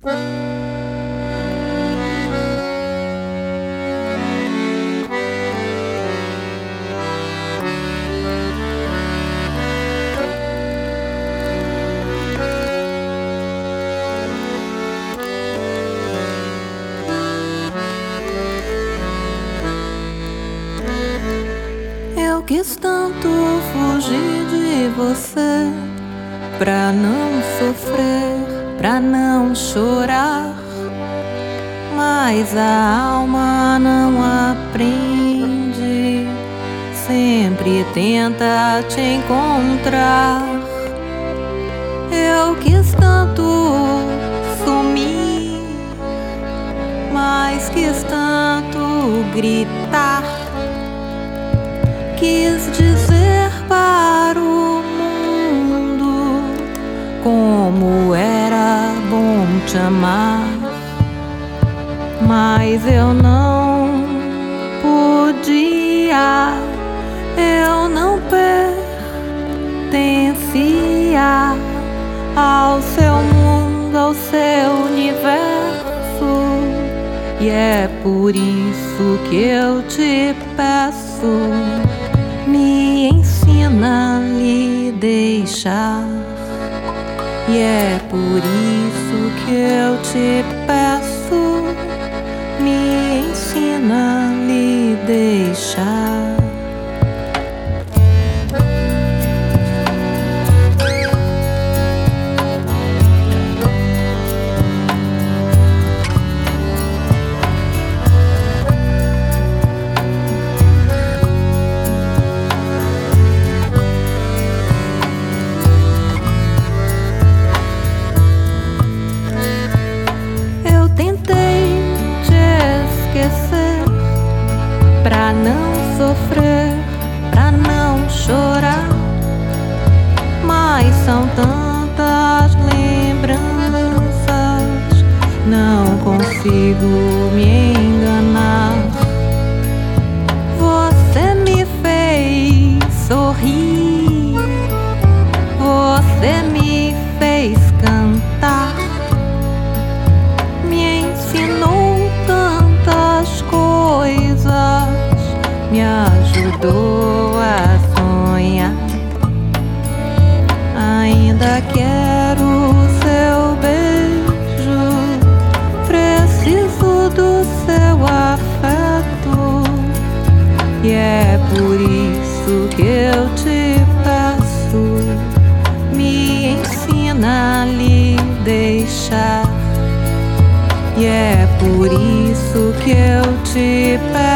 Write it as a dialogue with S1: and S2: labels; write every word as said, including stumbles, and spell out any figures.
S1: Eu quis tanto fugir de você, pra não sofrer, pra não chorar, mas a alma não aprende, sempre tenta te encontrar. Eu quis tanto sumir, mas quis tanto gritar. Quis dizer para o mundo como era bom te amar, mas eu não podia, eu não pertencia ao seu mundo, ao seu universo. E é por isso que eu te peço, me ensina a lhe deixar. E é por isso que eu te peço, me ensina a lhe deixar. Pra não sofrer, pra não chorar, mas são tantas lembranças, não consigo me enganar. Você me fez sorrir, você me fez cantar, me ensinou tantas coisas, me ajudou a sonhar. Ainda quero seu beijo, preciso do seu afeto. E é por isso que eu te peço, me ensina a lhe deixar. E é por isso que eu te peço,